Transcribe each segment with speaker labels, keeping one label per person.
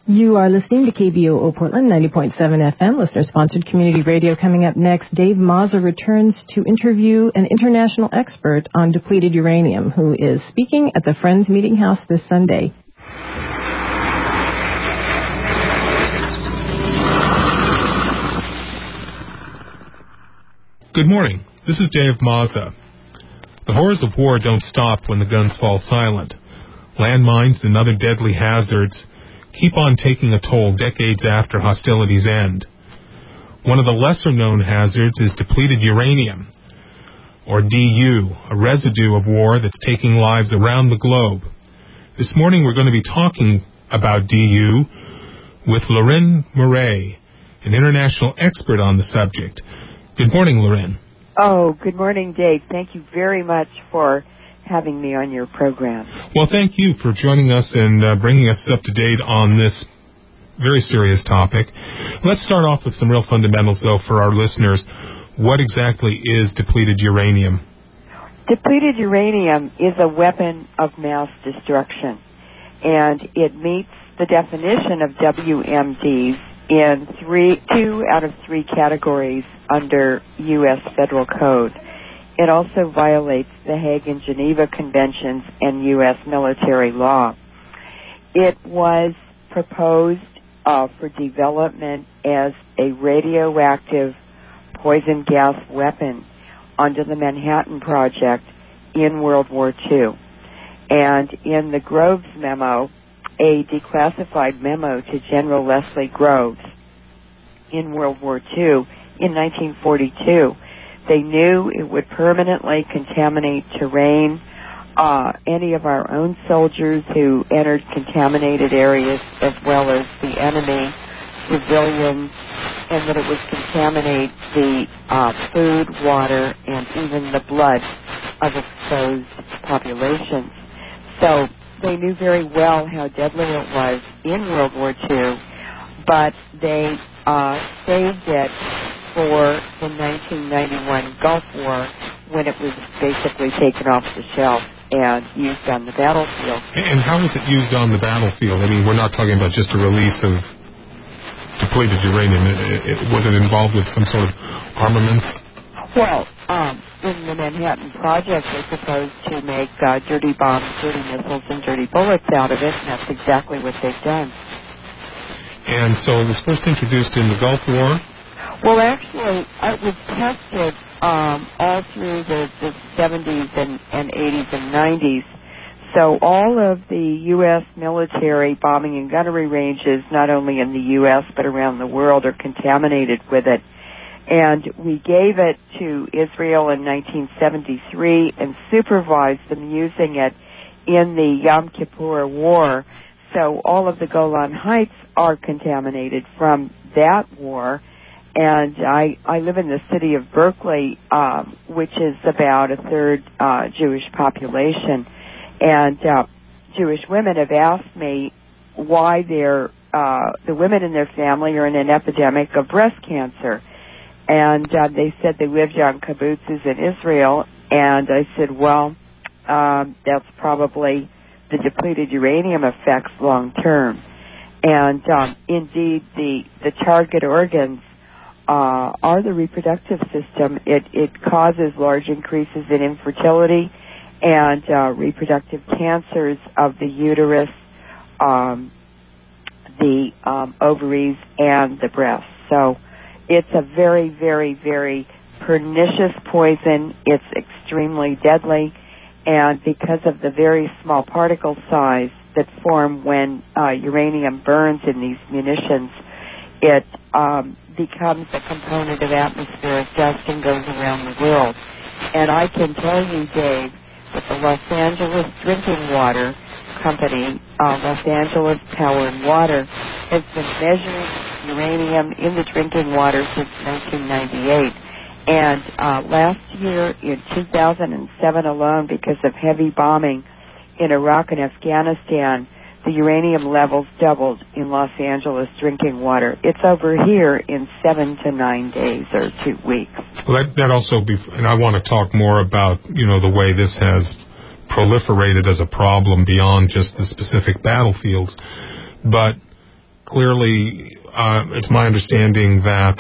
Speaker 1: You are listening to KBOO Portland, 90.7 FM, listener-sponsored community radio. Coming up next, Dave Mazza returns to interview an international expert on depleted uranium who is speaking at the Friends Meeting House this Sunday.
Speaker 2: Good morning. This is Dave Mazza. The horrors of war don't stop when the guns fall silent. Landmines and other deadly hazards keep on taking a toll decades after hostilities end. One of the lesser-known hazards is depleted uranium, or DU, a residue of war that's taking lives around the globe. This morning we're going to be talking about DU with Lorraine Murray, an international expert on the subject. Good morning, Lorraine.
Speaker 3: Oh, good morning, Dave. Thank you very much for having me on your program.
Speaker 2: Well, thank you for joining us and bringing us up to date on this very serious topic. Let's start off with some real fundamentals, though, for our listeners. What exactly is depleted uranium?
Speaker 3: Depleted uranium is a weapon of mass destruction, and it meets the definition of WMDs in 2 out of 3 categories under U.S. Federal Code. It also violates the Hague and Geneva Conventions and U.S. military law. It was proposed for development as a radioactive poison gas weapon under the Manhattan Project in World War II. And in the Groves Memo, a declassified memo to General Leslie Groves in World War II in 1942, they knew it would permanently contaminate terrain, any of our own soldiers who entered contaminated areas, as well as the enemy, civilians, and that it would contaminate the food, water, and even the blood of exposed populations. So they knew very well how deadly it was in World War II, but they saved it for the 1991 Gulf War, when it was basically taken off the shelf and used on the battlefield.
Speaker 2: And how was it used on the battlefield? I mean, we're not talking about just a release of depleted uranium. Was it involved with some sort of armaments?
Speaker 3: Well, in the Manhattan Project, they're supposed to make dirty bombs, dirty missiles, and dirty bullets out of it, and that's exactly what they've done.
Speaker 2: And so it was first introduced in the Gulf War?
Speaker 3: Well, actually, it was tested all through the 70s and 80s and 90s. So all of the U.S. military bombing and gunnery ranges, not only in the U.S. but around the world, are contaminated with it. And we gave it to Israel in 1973 and supervised them using it in the Yom Kippur War. So all of the Golan Heights are contaminated from that war. And I live in the city of Berkeley, which is about a third Jewish population. And Jewish women have asked me why the women in their family are in an epidemic of breast cancer. And they said they lived on kibbutzes in Israel. And I said, well, that's probably the depleted uranium effects long term. And indeed, the target organs are the reproductive system. It causes large increases in infertility and reproductive cancers of the uterus, the ovaries, and the breasts. So it's a very, very, very pernicious poison. It's extremely deadly, and because of the very small particle size that form when uranium burns in these munitions, it becomes a component of atmospheric dust and goes around the world. And I can tell you, Dave, that the Los Angeles Drinking Water Company, Los Angeles Power and Water, has been measuring uranium in the drinking water since 1998. And last year, in 2007 alone, because of heavy bombing in Iraq and Afghanistan, the uranium levels doubled in Los Angeles drinking water. It's over here in 7 to 9 days or 2 weeks.
Speaker 2: Well, that also and I want to talk more about, the way this has proliferated as a problem beyond just the specific battlefields. But clearly, it's my understanding that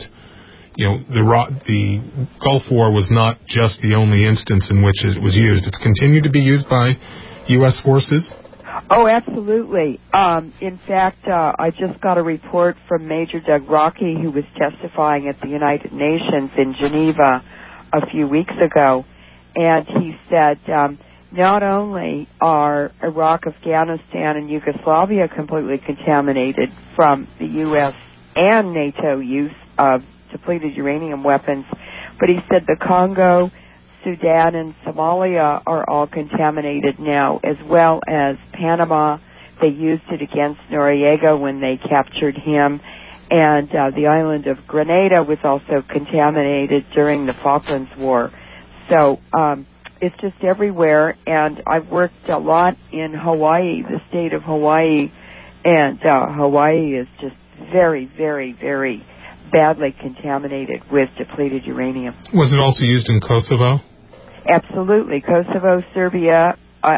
Speaker 2: the Gulf War was not just the only instance in which it was used. It's continued to be used by U.S. forces?
Speaker 3: Oh, absolutely. In fact, I just got a report from Major Doug Rockey, who was testifying at the United Nations in Geneva a few weeks ago, and he said not only are Iraq, Afghanistan, and Yugoslavia completely contaminated from the U.S. and NATO use of depleted uranium weapons, but he said the Congo, Sudan, and Somalia are all contaminated now, as well as Panama. They used it against Noriega when they captured him, and the island of Grenada was also contaminated during the Falklands War. So it's just everywhere, and I've worked a lot in Hawaii, the state of Hawaii, and Hawaii is just very, very, very badly contaminated with depleted uranium.
Speaker 2: Was it also used in Kosovo?
Speaker 3: Absolutely. Kosovo, Serbia,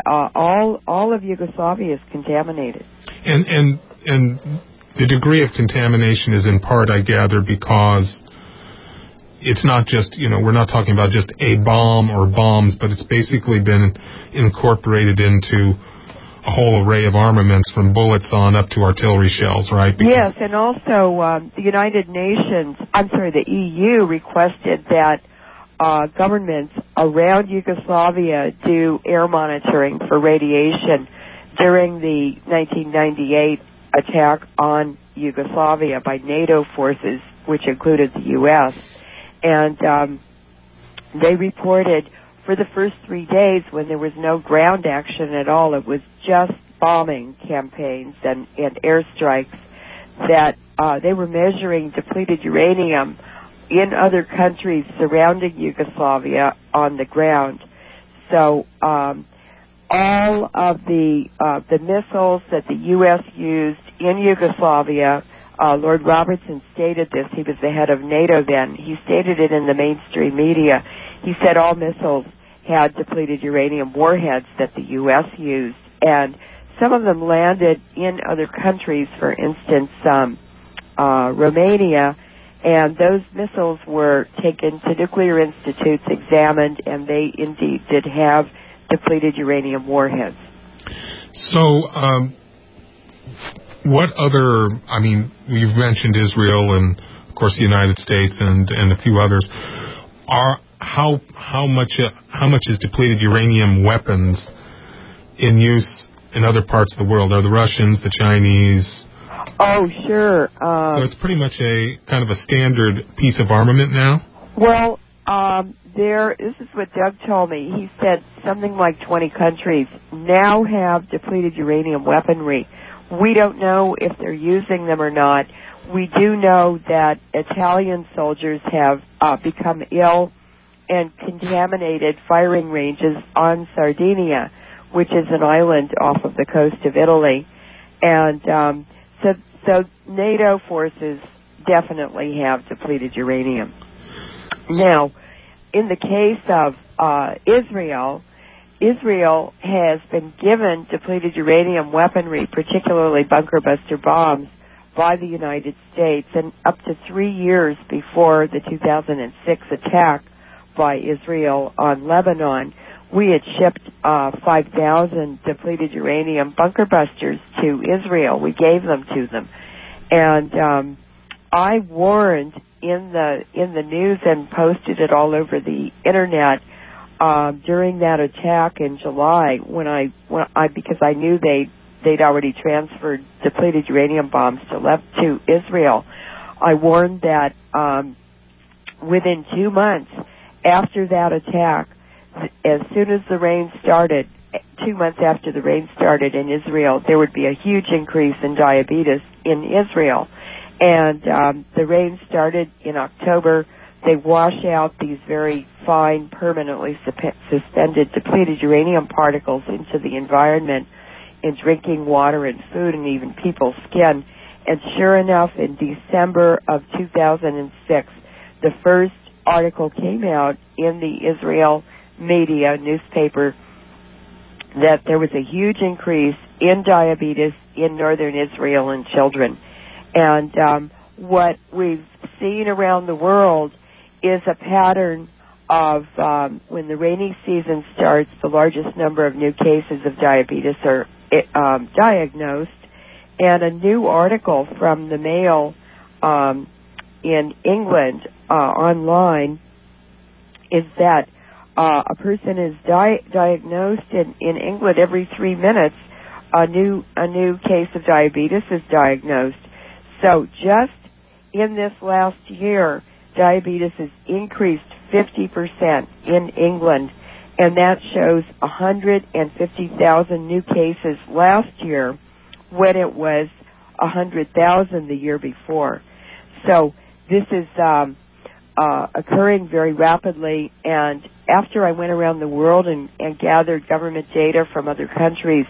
Speaker 3: all of Yugoslavia is contaminated.
Speaker 2: And the degree of contamination is in part, I gather, because it's not just, we're not talking about just a bomb or bombs, but it's basically been incorporated into a whole array of armaments from bullets on up to artillery shells, right?
Speaker 3: Yes, and also the United Nations, the EU requested that governments around Yugoslavia do air monitoring for radiation during the 1998 attack on Yugoslavia by NATO forces, which included the U.S. And they reported for the first 3 days when there was no ground action at all, it was just bombing campaigns and airstrikes, that they were measuring depleted uranium in other countries surrounding Yugoslavia on the ground. So all of the missiles that the U.S. used in Yugoslavia, Lord Robertson stated this. He was the head of NATO then. He stated it in the mainstream media. He said all missiles had depleted uranium warheads that the U.S. used, and some of them landed in other countries, for instance, Romania, and those missiles were taken to nuclear institutes, examined, and they indeed did have depleted uranium warheads.
Speaker 2: So, what other, you've mentioned Israel and, of course, the United States and a few others. How much is depleted uranium weapons in use in other parts of the world? Are the Russians, the Chinese?
Speaker 3: Oh, sure.
Speaker 2: So it's pretty much a kind of a standard piece of armament now?
Speaker 3: Well, this is what Doug told me. He said something like 20 countries now have depleted uranium weaponry. We don't know if they're using them or not. We do know that Italian soldiers have become ill and contaminated firing ranges on Sardinia, which is an island off of the coast of Italy. And so NATO forces definitely have depleted uranium. Now, in the case of Israel has been given depleted uranium weaponry, particularly bunker buster bombs, by the United States, and up to 3 years before the 2006 attack by Israel on Lebanon, we had shipped 5,000 depleted uranium bunker busters to Israel. We gave them to them. And I warned in the news and posted it all over the internet during that attack in July because I knew they'd already transferred depleted uranium bombs to Israel. I warned that within 2 months after that attack, as soon as the rain started, 2 months after the rain started in Israel, there would be a huge increase in diabetes in Israel. And the rain started in October. They wash out these very fine, permanently suspended depleted uranium particles into the environment in drinking water and food and even people's skin. And sure enough, in December of 2006, the first article came out in the Israel media newspaper that there was a huge increase in diabetes in northern Israel in children. And what we've seen around the world is a pattern of when the rainy season starts, the largest number of new cases of diabetes are diagnosed. And a new article from the Mail in England online is that a person is diagnosed in England every 3 minutes. A new case of diabetes is diagnosed. So just in this last year, diabetes has increased 50% in England, and that shows 150,000 new cases last year when it was 100,000 the year before. So this is occurring very rapidly, and after I went around the world and gathered government data from other countries,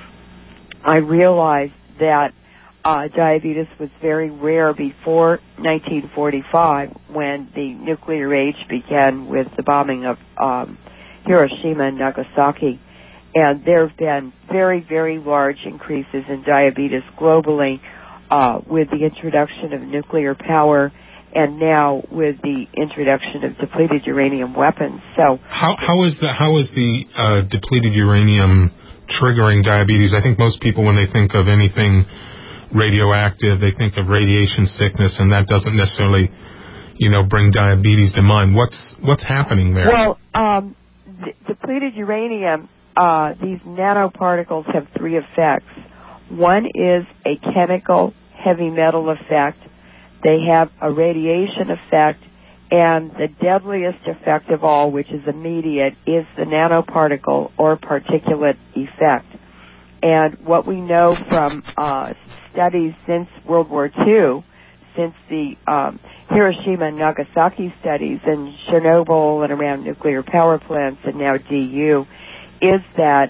Speaker 3: I realized that diabetes was very rare before 1945, when the nuclear age began with the bombing of Hiroshima and Nagasaki. And there have been very, very large increases in diabetes globally with the introduction of nuclear power, and now with the introduction of depleted uranium weapons. So,
Speaker 2: how is the depleted uranium triggering diabetes? I think most people, when they think of anything radioactive, they think of radiation sickness, and that doesn't necessarily, bring diabetes to mind. What's happening there?
Speaker 3: Well, depleted uranium, these nanoparticles have three effects. One is a chemical heavy metal effect. They have a radiation effect, and the deadliest effect of all, which is immediate, is the nanoparticle or particulate effect. And what we know from studies since World War II, since the Hiroshima and Nagasaki studies and Chernobyl and around nuclear power plants and now DU, is that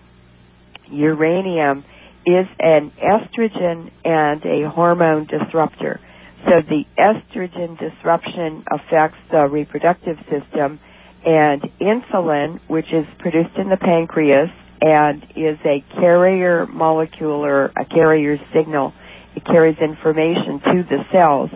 Speaker 3: uranium is an estrogen and a hormone disruptor. So the estrogen disruption affects the reproductive system, and insulin, which is produced in the pancreas and is a carrier molecule or a carrier signal, it carries information to the cells,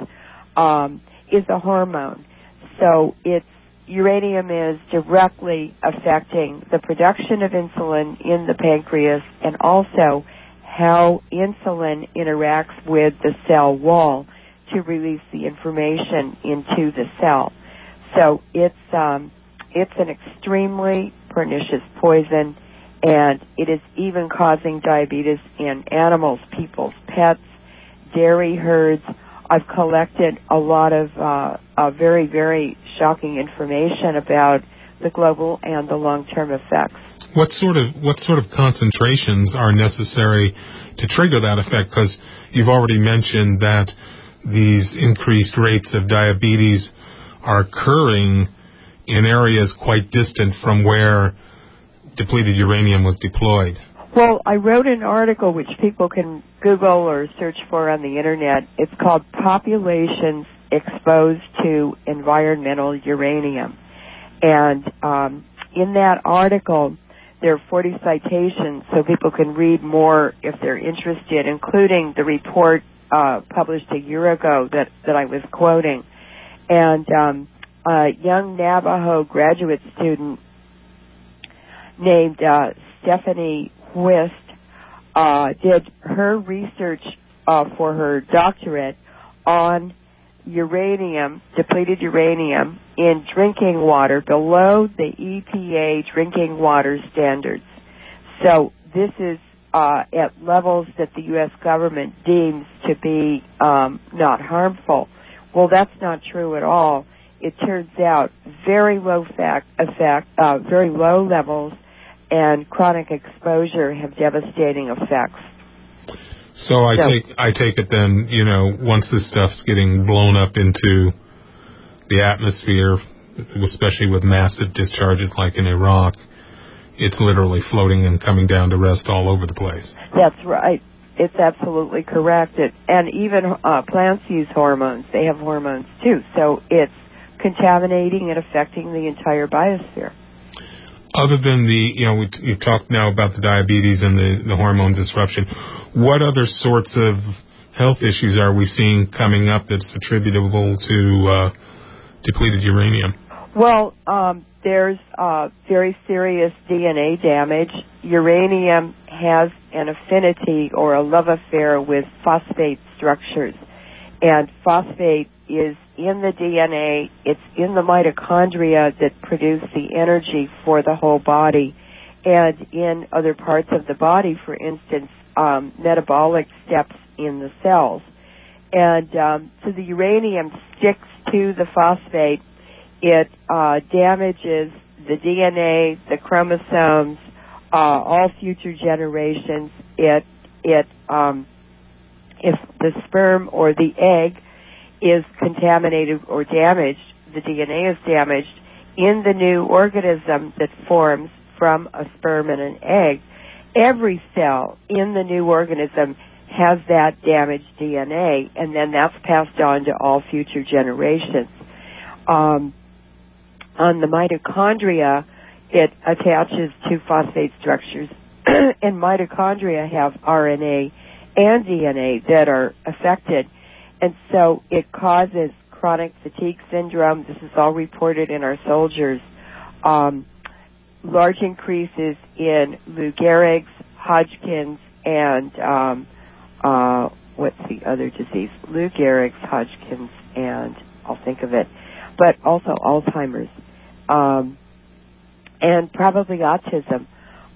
Speaker 3: is a hormone. So uranium is directly affecting the production of insulin in the pancreas and also how insulin interacts with the cell wall to release the information into the cell. So it's an extremely pernicious poison, and it is even causing diabetes in animals, people's pets, dairy herds. I've collected a lot of very, very shocking information about the global and the long-term effects.
Speaker 2: What sort of concentrations are necessary to trigger that effect? Because you've already mentioned that these increased rates of diabetes are occurring in areas quite distant from where depleted uranium was deployed.
Speaker 3: Well, I wrote an article which people can Google or search for on the Internet. It's called Populations Exposed to Environmental Uranium. And in that article, there are 40 citations, so people can read more if they're interested, including the report published a year ago that I was quoting. And a young Navajo graduate student named Stephanie Whist did her research for her doctorate on uranium, depleted uranium, in drinking water below the EPA drinking water standards. So this is at levels that the U.S. government deems to be not harmful. Well, that's not true at all. It turns out very low very low levels and chronic exposure have devastating effects.
Speaker 2: So I take it then, once this stuff's getting blown up into the atmosphere, especially with massive discharges like in Iraq, it's literally floating and coming down to rest all over the place.
Speaker 3: That's right. It's absolutely correct. And even plants use hormones. They have hormones too. So it's contaminating and affecting the entire biosphere.
Speaker 2: Other than we've talked now about the diabetes and the hormone disruption, what other sorts of health issues are we seeing coming up that's attributable to depleted uranium?
Speaker 3: Well, there's very serious DNA damage. Uranium has an affinity or a love affair with phosphate structures. And phosphate is in the DNA, it's in the mitochondria that produce the energy for the whole body. And in other parts of the body, for instance, metabolic steps in the cells. And so the uranium sticks to the phosphate. It damages the DNA, the chromosomes, all future generations. If the sperm or the egg is contaminated or damaged, the DNA is damaged in the new organism that forms from a sperm and an egg. Every cell in the new organism has that damaged DNA, and then that's passed on to all future generations. On the mitochondria, it attaches to phosphate structures, and mitochondria have RNA and DNA that are affected, and so it causes chronic fatigue syndrome. This is all reported in our soldiers. Large increases in Lou Gehrig's, Hodgkin's, and what's the other disease? Lou Gehrig's, Hodgkin's, and I'll think of it, but also Alzheimer's, and probably autism.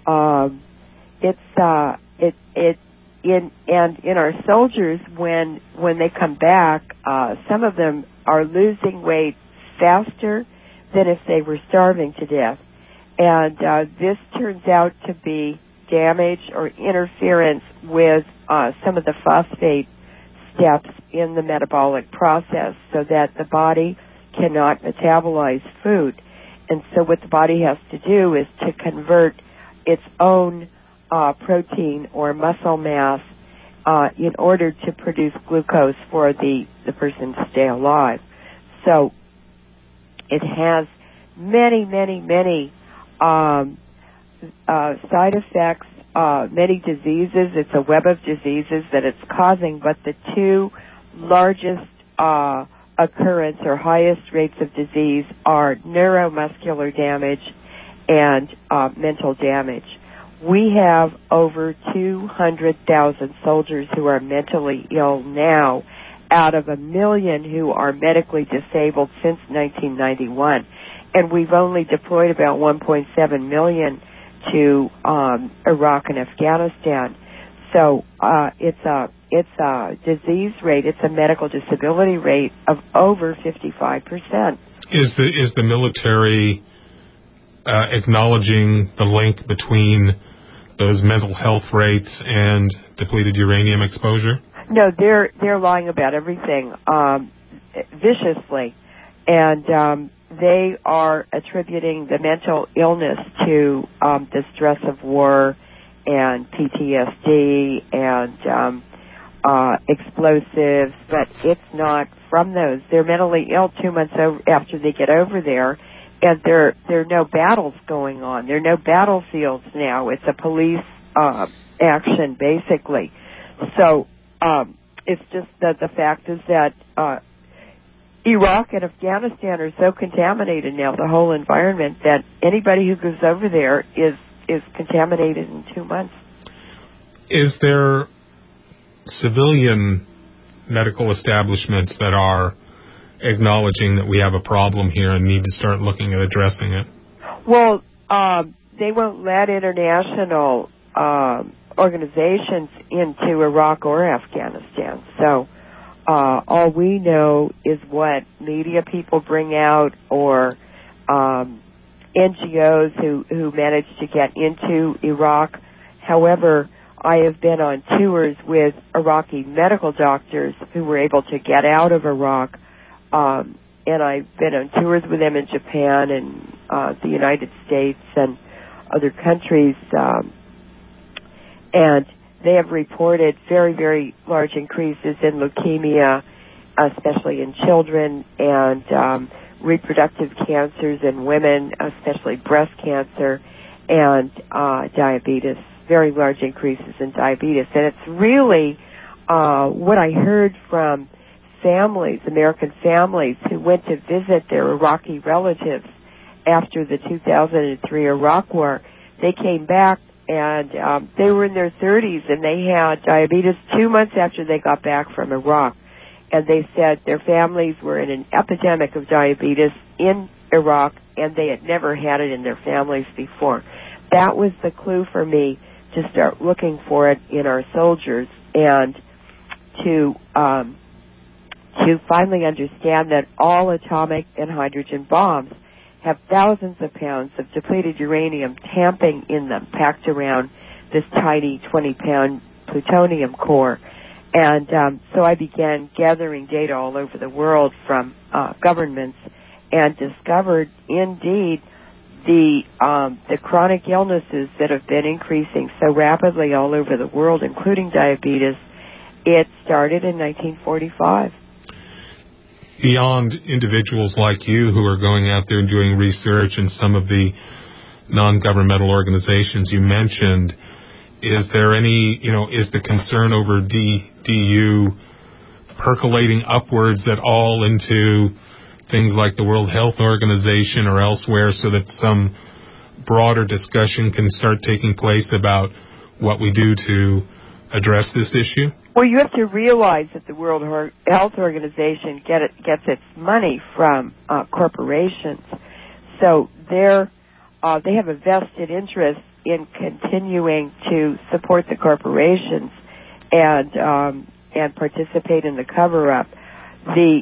Speaker 3: In our soldiers, when they come back, some of them are losing weight faster than if they were starving to death. And this turns out to be damage or interference with some of the phosphate steps in the metabolic process so that the body cannot metabolize food. And so what the body has to do is to convert its own protein or muscle mass in order to produce glucose for the person to stay alive. So it has many side effects, many diseases. It's a web of diseases that it's causing, but the two largest occurrence or highest rates of disease are neuromuscular damage and mental damage. We have over 200,000 soldiers who are mentally ill now out of 1 million who are medically disabled since 1991. And we've only deployed about 1.7 million to Iraq and Afghanistan. So it's a disease rate, it's a medical disability rate of over 55%.
Speaker 2: Is the military acknowledging the link between those mental health rates and depleted uranium exposure?
Speaker 3: No, they're lying about everything viciously, and they are attributing the mental illness to the stress of war and PTSD and explosives, but it's not from those. They're mentally ill 2 months after they get over there, and there are no battles going on. There are no battlefields now. It's a police action, basically. So it's just that the fact is that Iraq and Afghanistan are so contaminated now, the whole environment, that anybody who goes over there is contaminated in 2 months.
Speaker 2: Is there civilian medical establishments that are acknowledging that we have a problem here and need to start looking at addressing it?
Speaker 3: Well, they won't let international organizations into Iraq or Afghanistan. So all we know is what media people bring out or NGOs who manage to get into Iraq. However, I have been on tours with Iraqi medical doctors who were able to get out of Iraq, and I've been on tours with them in Japan and the United States and other countries, and they have reported very, very large increases in leukemia, especially in children, and reproductive cancers in women, especially breast cancer, and diabetes, very large increases in diabetes. And it's really what I heard from families, American families who went to visit their Iraqi relatives after the 2003 Iraq War, they came back and they were in their 30s and they had diabetes 2 months after they got back from Iraq. And they said their families were in an epidemic of diabetes in Iraq and they had never had it in their families before. That was the clue for me to start looking for it in our soldiers and to finally understand that all atomic and hydrogen bombs have thousands of pounds of depleted uranium tamping in them, packed around this tiny 20-pound plutonium core. And so I began gathering data all over the world from governments and discovered, indeed, the chronic illnesses that have been increasing so rapidly all over the world, including diabetes. It started in 1945.
Speaker 2: Beyond individuals like you who are going out there and doing research and some of the non-governmental organizations you mentioned, is there any, is the concern over DU percolating upwards at all into things like the World Health Organization or elsewhere so that some broader discussion can start taking place about what we do to address this issue?
Speaker 3: Well, you have to realize that the World Health Organization gets its money from corporations. So they have a vested interest in continuing to support the corporations and participate in the cover-up. The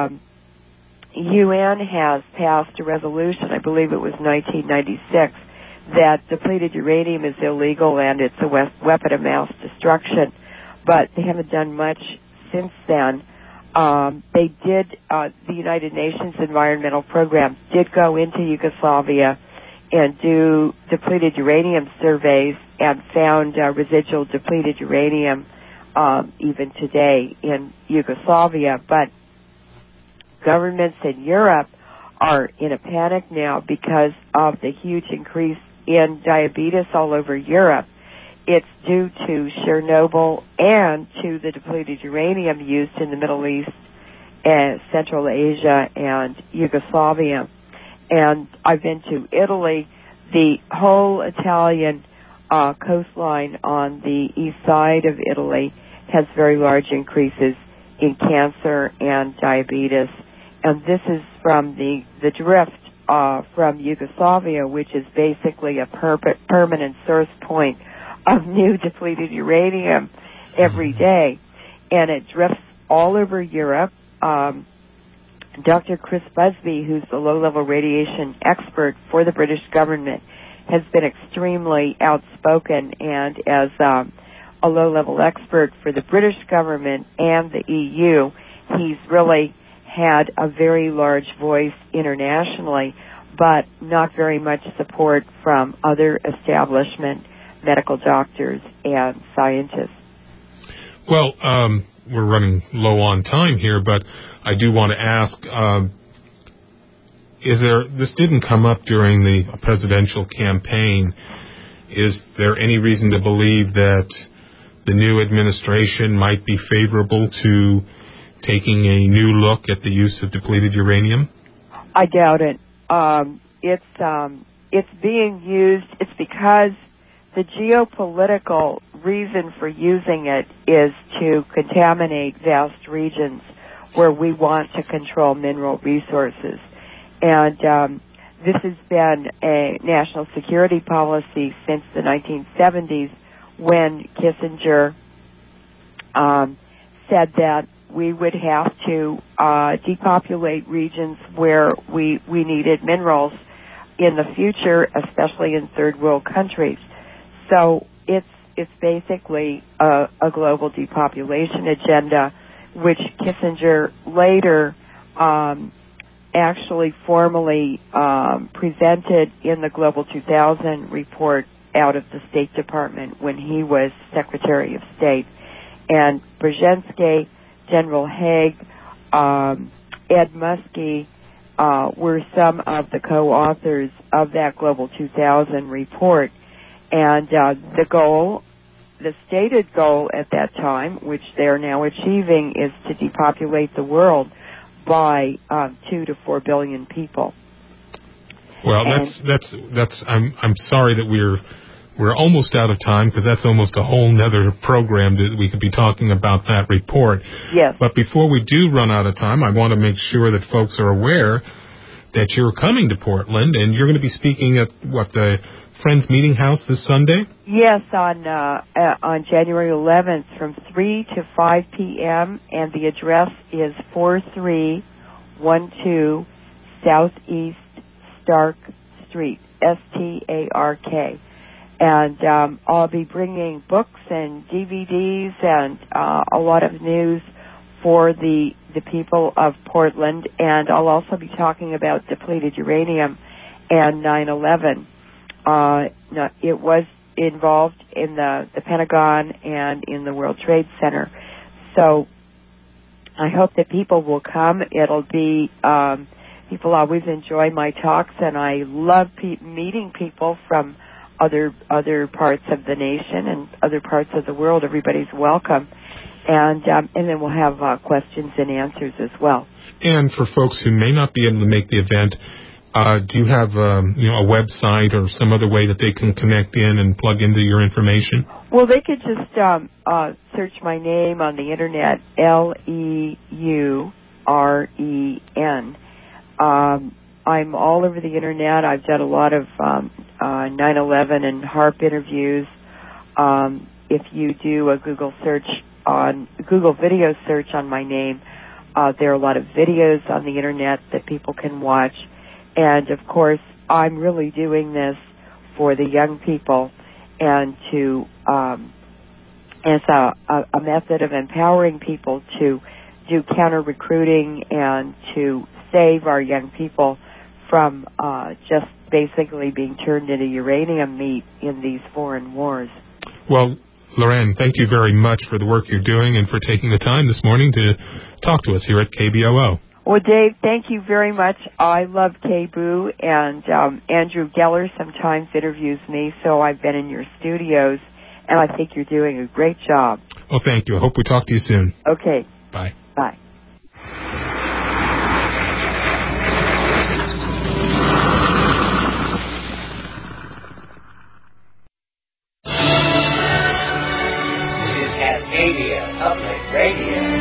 Speaker 3: UN has passed a resolution, I believe it was 1996, that depleted uranium is illegal and it's a weapon of mass destruction. But they haven't done much since then. They did, the United Nations Environmental Program did go into Yugoslavia and do depleted uranium surveys and found residual depleted uranium even today in Yugoslavia. But governments in Europe are in a panic now because of the huge increase in diabetes all over Europe. It's due to Chernobyl and to the depleted uranium used in the Middle East, Central Asia, and Yugoslavia. And I've been to Italy. The whole Italian coastline on the east side of Italy has very large increases in cancer and diabetes. And this is from the drift from Yugoslavia, which is basically a permanent source point of new depleted uranium every day. And it drifts all over Europe. Dr. Chris Busby, who's the low-level radiation expert for the British government, has been extremely outspoken, and as a low-level expert for the British government and the EU, he's really had a very large voice internationally, but not very much support from other establishment medical doctors and scientists.
Speaker 2: Well, we're running low on time here, but I do want to ask, this didn't come up during the presidential campaign. Is there any reason to believe that the new administration might be favorable to taking a new look at the use of depleted uranium?
Speaker 3: I doubt it. It's being used. It's because the geopolitical reason for using it is to contaminate vast regions where we want to control mineral resources. And this has been a national security policy since the 1970s when Kissinger said that we would have to depopulate regions where we needed minerals in the future, especially in third world countries. So it's basically a global depopulation agenda, which Kissinger later actually formally presented in the Global 2000 report out of the State Department when he was Secretary of State. And Brzezinski, General Haig, Ed Muskie were some of the co-authors of that Global 2000 report. And the goal the stated goal at that time, which they're now achieving, is to depopulate the world by 2 to 4 billion people.
Speaker 2: Well, that's. I'm sorry that we're almost out of time, because that's almost a whole nother program that we could be talking about that report.
Speaker 3: Yes.
Speaker 2: But before we do run out of time, I want to make sure that folks are aware that you're coming to Portland, and you're going to be speaking at the Friends Meeting House this Sunday?
Speaker 3: Yes, on January 11th from 3 to 5 p.m., and the address is 4312 Southeast Stark Street, Stark. And I'll be bringing books and DVDs and a lot of news for the people of Portland, and I'll also be talking about depleted uranium and 9/11. It was involved in the Pentagon and in the World Trade Center. So I hope that people will come. It'll be, people always enjoy my talks, and I love meeting people from other parts of the nation and other parts of the world. Everybody's welcome. And then we'll have questions and answers as well.
Speaker 2: And for folks who may not be able to make the event, do you have a website or some other way that they can connect in and plug into your information?
Speaker 3: Well, they could just search my name on the internet, Leuren. I'm all over the internet. I've done a lot of 9/11 and HAARP interviews. If you do a Google video search on my name, there are a lot of videos on the internet that people can watch. And of course, I'm really doing this for the young people, and to as a method of empowering people to do counter recruiting and to save our young people from just basically being turned into uranium meat in these foreign wars.
Speaker 2: Well, Leuren, thank you very much for the work you're doing and for taking the time this morning to talk to us here at KBOO.
Speaker 3: Well, Dave, thank you very much. I love KBOO, and Andrew Geller sometimes interviews me, so I've been in your studios, and I think you're doing a great job.
Speaker 2: Well, thank you. I hope we talk to you soon.
Speaker 3: Okay.
Speaker 2: Bye.
Speaker 3: Bye.
Speaker 4: This is Cascadia Public Radio.